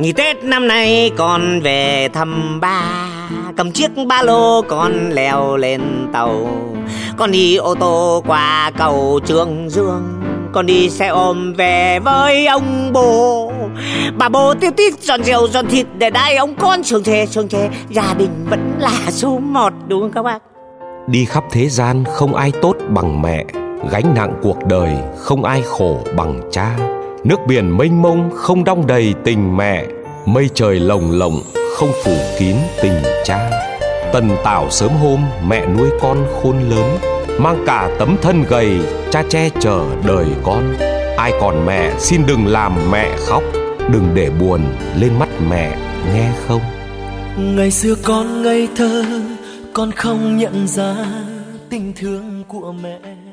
Nghỉ Tết năm nay con về thăm ba, cầm chiếc ba lô con leo lên tàu. Con đi ô tô qua cầu Trương Dương, con đi xe ôm về với ông bố. Bà bố tiêu tít giòn rượu giòn thịt để đãi ông con trường thề. Gia đình vẫn là số một, đúng không các bác? Đi khắp thế gian không ai tốt bằng mẹ, gánh nặng cuộc đời không ai khổ bằng cha. Nước biển mênh mông không đong đầy tình mẹ, mây trời lồng lộng không phủ kín tình cha. Tần tảo sớm hôm mẹ nuôi con khôn lớn, mang cả tấm thân gầy cha che chở đời con. Ai còn mẹ xin đừng làm mẹ khóc, đừng để buồn lên mắt mẹ nghe không. Ngày xưa con ngây thơ, con không nhận ra tình thương của mẹ.